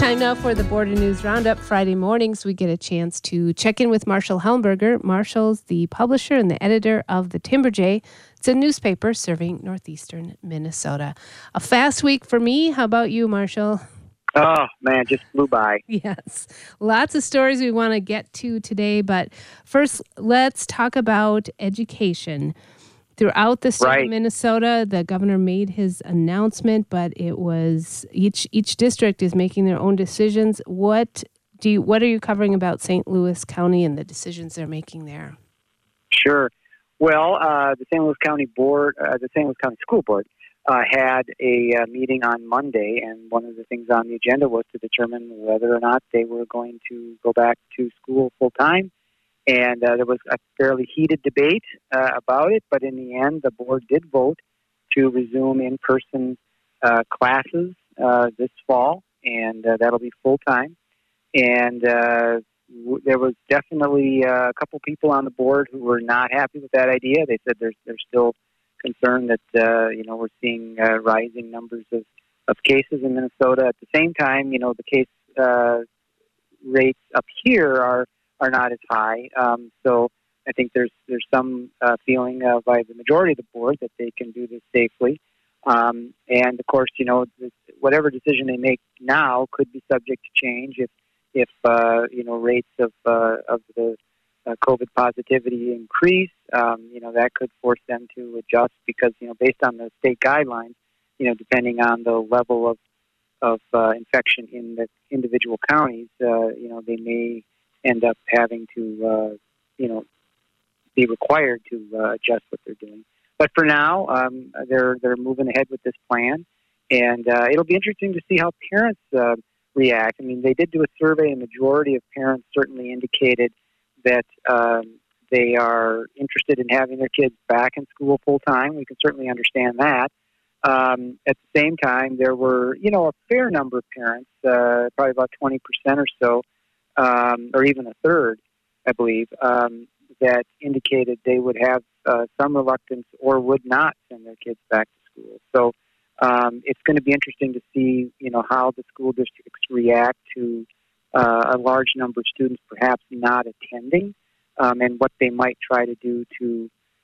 Time now for the Border News Roundup. Friday mornings, we get a chance to check in with Marshall Helmberger. Marshall's the publisher and the editor of the Timberjay. It's a newspaper serving northeastern Minnesota. A fast week for me. How about you, Marshall? Oh, man, just flew by. Yes. Lots of stories we want to get to today, but first, let's talk about education. Throughout the state of Minnesota, the governor made his announcement, but it was each district is making their own decisions. What are you covering about St. Louis County and the decisions they're making there? Sure. Well, the St. Louis County Board, the St. Louis County School Board, had a meeting on Monday, and one of the things on the agenda was to determine whether or not they were going to go back to school full time. And there was a fairly heated debate about it, but in the end, the board did vote to resume in-person classes this fall, and that'll be full-time. And there was definitely a couple people on the board who were not happy with that idea. They said they're still concerned that we're seeing rising numbers of cases in Minnesota. At the same time, the case rates up here are not as high. So I think there's some feeling by the majority of the board that they can do this safely. And of course, whatever decision they make now could be subject to change if rates of the COVID positivity increase. That could force them to adjust because based on the state guidelines, depending on the level of infection in the individual counties, they may end up having to, be required to adjust what they're doing. But for now, they're moving ahead with this plan, and it'll be interesting to see how parents react. I mean, they did do a survey, and the majority of parents certainly indicated that they are interested in having their kids back in school full time. We can certainly understand that. At the same time, there were, a fair number of parents, probably about 20% or so, or even a third, I believe, that indicated they would have some reluctance or would not send their kids back to school. So it's going to be interesting to see, how the school districts react to a large number of students perhaps not attending, and what they might try to do to,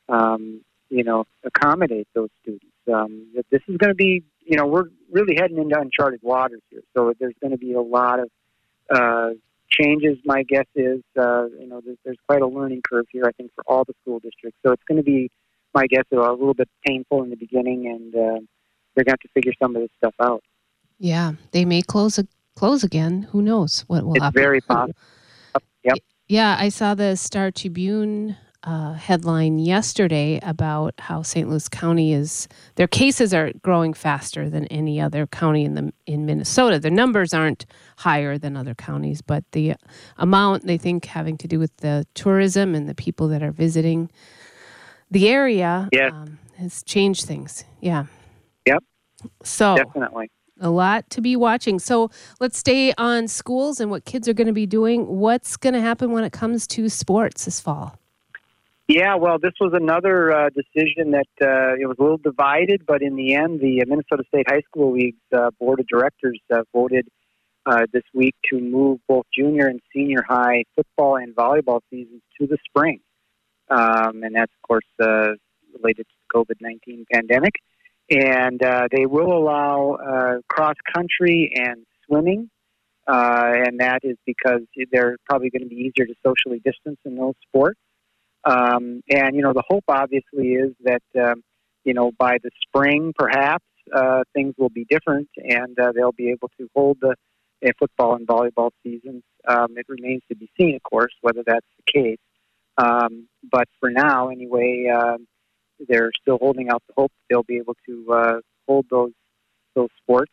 accommodate those students. This is going to be, we're really heading into uncharted waters here. So there's going to be a lot of changes. My guess is, there's quite a learning curve here, I think, for all the school districts. So it's going to be, my guess, a little bit painful in the beginning, and they're going to have to figure some of this stuff out. Yeah, they may close again. Who knows what will happen? It's very possible. Yep. Yeah, I saw the Star Tribune headline yesterday about how St. Louis County their cases are growing faster than any other county in Minnesota. The numbers aren't higher than other counties, but the amount, they think, having to do with the tourism and the people that are visiting the area has changed things. Yeah. Yep. So definitely. A lot to be watching. So let's stay on schools and what kids are going to be doing. What's going to happen when it comes to sports this fall? Yeah, well, this was another decision that it was a little divided, but in the end, the Minnesota State High School League's board of directors voted this week to move both junior and senior high football and volleyball seasons to the spring. And that's, of course, related to the COVID-19 pandemic. And they will allow cross-country and swimming, and that is because they're probably going to be easier to socially distance in those sports. And, the hope obviously is that, by the spring, perhaps, things will be different and they'll be able to hold the football and volleyball seasons. It remains to be seen, of course, whether that's the case. But for now, anyway, they're still holding out the hope that they'll be able to hold those sports,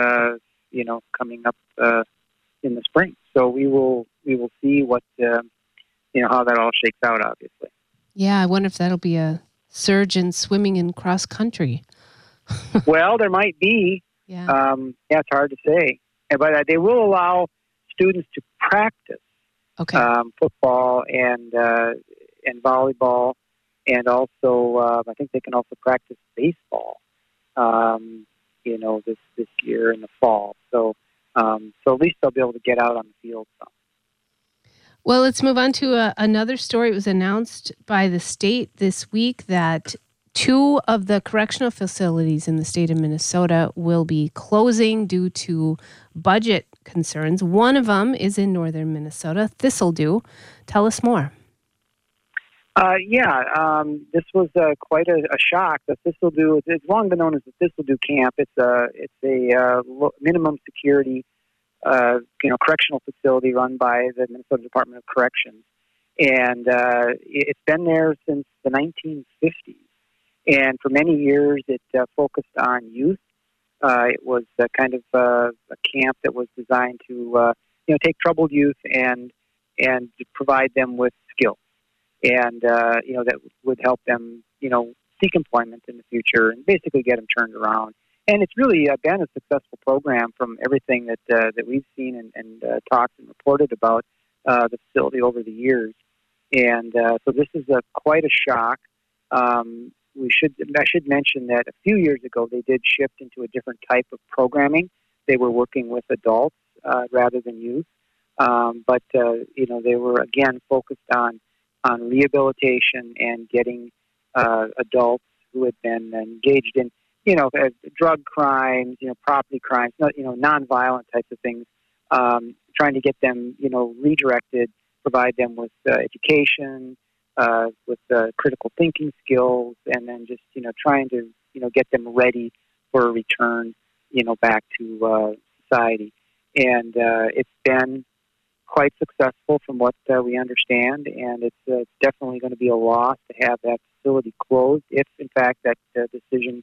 coming up in the spring. So we will see what how that all shakes out, obviously. Yeah, I wonder if that'll be a surge in swimming and cross country. Well, there might be. Yeah. It's hard to say. But they will allow students to practice football and volleyball, and also I think they can also practice baseball. This year in the fall. So So at least they'll be able to get out on the field some. Well, let's move on to another story. It was announced by the state this week that 2 of the correctional facilities in the state of Minnesota will be closing due to budget concerns. One of them is in northern Minnesota, Thistledew. Tell us more. This was quite a shock. The Thistledew, it's long been known as the Thistledew Camp. It's a minimum security correctional facility run by the Minnesota Department of Corrections. And it's been there since the 1950s. And for many years, it focused on youth. It was kind of a camp that was designed to, take troubled youth and provide them with skills. And, that would help them, seek employment in the future and basically get them turned around. And it's really been a successful program from everything that we've seen and talked and reported about the facility over the years. And so this is quite a shock. I should mention that a few years ago they did shift into a different type of programming. They were working with adults rather than youth, but they were again focused on rehabilitation and getting adults who had been engaged in drug crimes, property crimes, nonviolent types of things, trying to get them redirected, provide them with education. With critical thinking skills, and then just trying to get them ready for a return back to society. And it's been quite successful from what we understand, and it's definitely going to be a loss to have that facility closed if in fact that decision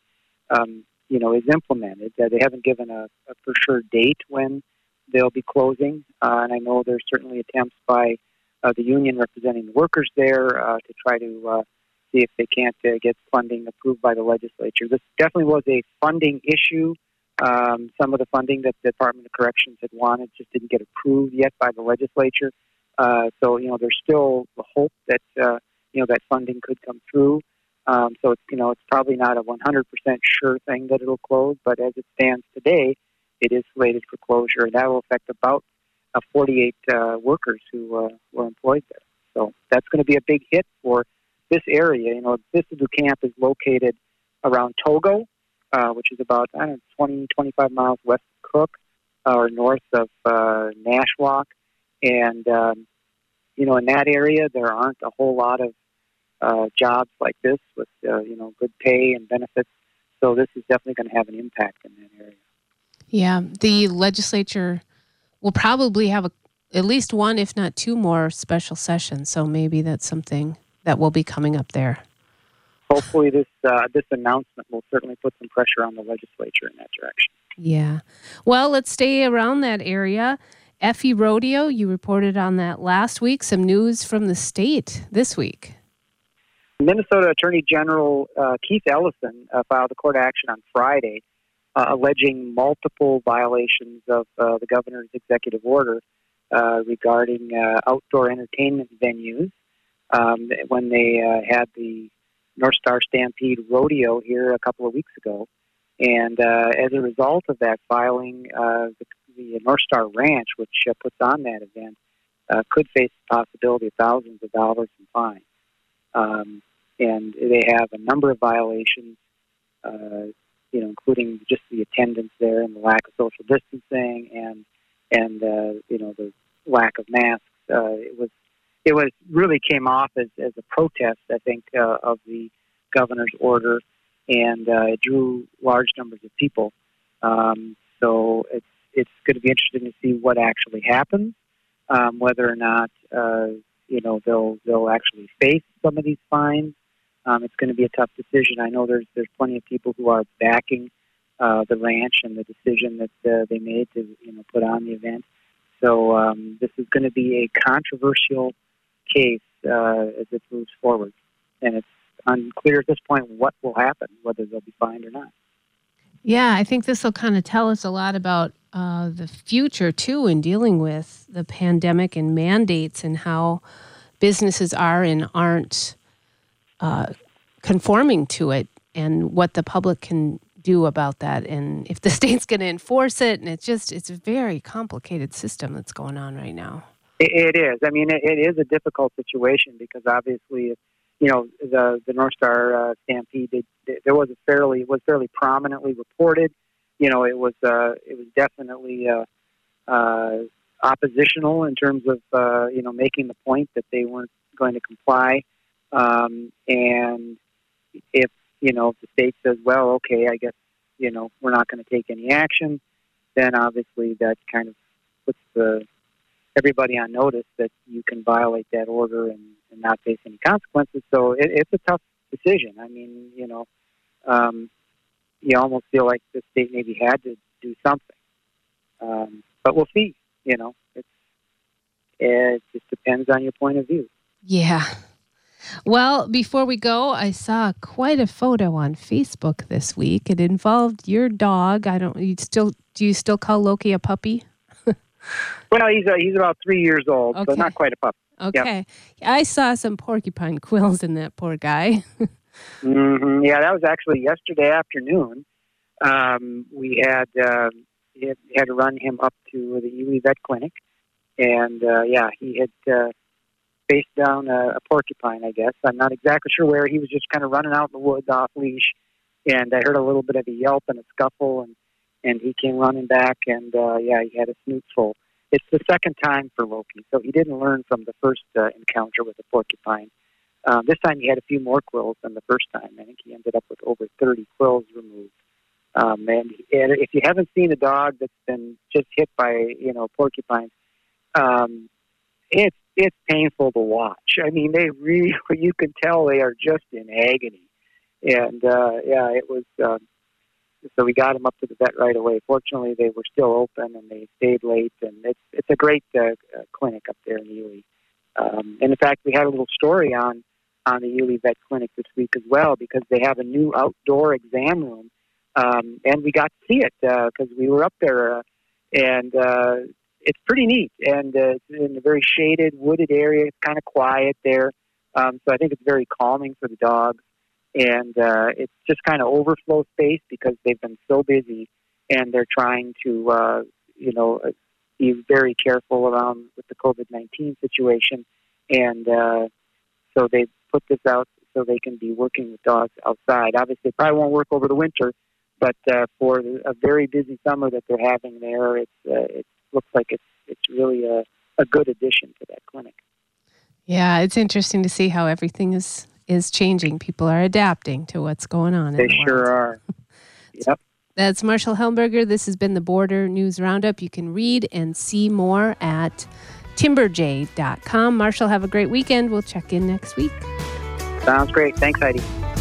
is implemented. They haven't given a for sure date when they'll be closing, and I know there's certainly attempts by the union representing the workers there to try to see if they can't get funding approved by the legislature. This definitely was a funding issue. Some of the funding that the Department of Corrections had wanted just didn't get approved yet by the legislature. So there's still the hope that that funding could come through. So it's probably not a 100% sure thing that it'll close, but as it stands today, it is slated for closure, and that will affect about 48 workers who were employed there. So that's going to be a big hit for this area. Thistledew Camp is located around Togo, which is about 20, 25 miles west of Cook, or north of Nashwauk. And, in that area, there aren't a whole lot of jobs like this with, good pay and benefits. So this is definitely going to have an impact in that area. Yeah, the legislature will probably have at least one, if not 2 more special sessions. So maybe that's something that will be coming up there. Hopefully this announcement will certainly put some pressure on the legislature in that direction. Yeah. Well, let's stay around that area. Effie Rodeo, you reported on that last week. Some news from the state this week. Minnesota Attorney General Keith Ellison filed a court action on Friday alleging multiple violations of the governor's executive order regarding outdoor entertainment venues when they had the North Star Stampede Rodeo here a couple of weeks ago. And as a result of that filing, the North Star Ranch, which puts on that event, could face the possibility of thousands of dollars in fines. And they have a number of violations, including just the attendance there and the lack of social distancing and the lack of masks. It was really came off as a protest, I think, of the governor's order, and it drew large numbers of people. So it's going to be interesting to see what actually happens, whether or not they'll actually face some of these fines. It's going to be a tough decision. I know there's plenty of people who are backing the ranch and the decision that they made to put on the event. So this is going to be a controversial case as it moves forward, and it's unclear at this point what will happen, whether they'll be fined or not. Yeah, I think this will kind of tell us a lot about the future too in dealing with the pandemic and mandates and how businesses are and aren't conforming to it, and what the public can do about that, and if the state's going to enforce it. And it's a very complicated system that's going on right now. It is. I mean, it is a difficult situation because obviously, the North Star Stampede, it was fairly prominently reported. It was definitely oppositional in terms of making the point that they weren't going to comply. And if the state says, well, okay, I guess we're not going to take any action, then obviously that kind of puts everybody on notice that you can violate that order and not face any consequences. So it's a tough decision. I mean, you almost feel like the state maybe had to do something. But we'll see. It just depends on your point of view. Yeah. Well, before we go, I saw quite a photo on Facebook this week. It involved your dog. Do you still call Loki a puppy? Well, he's about 3 years old, okay. So not quite a puppy. Okay. Yep. I saw some porcupine quills in that poor guy. Mm-hmm. Yeah, that was actually yesterday afternoon. We had to run him up to the Yulee Vet Clinic, and he had faced down a porcupine, I guess. I'm not exactly sure where. He was just kind of running out in the woods off leash, and I heard a little bit of a yelp and a scuffle, and he came running back, and he had a snoot full. It's the second time for Loki, so he didn't learn from the first encounter with the porcupine. This time he had a few more quills than the first time. I think he ended up with over 30 quills removed. And if you haven't seen a dog that's been just hit by porcupines, it's painful to watch. I mean, you can tell they are just in agony. And it was. So we got him up to the vet right away. Fortunately, they were still open and they stayed late. And it's a great clinic up there in Yulee. And in fact, we had a little story on the Yulee Vet Clinic this week as well, because they have a new outdoor exam room. And we got to see it because we were up there, and it's pretty neat. And it's in a very shaded, wooded area. It's kind of quiet there, so I think it's very calming for the dogs. And it's just kind of overflow space because they've been so busy, and they're trying to, be very careful around with the COVID-19 situation. And so they put this out so they can be working with dogs outside. Obviously, it probably won't work over the winter, but for a very busy summer that they're having there, it looks like it's really a good addition to that clinic. Yeah, it's interesting to see how everything is changing. People are adapting to what's going on. They sure are. Yep. That's Marshall Helmberger. This has been the Border News Roundup. You can read and see more at timberj.com. Marshall, have a great weekend. We'll check in next week. Sounds great. Thanks, Heidi.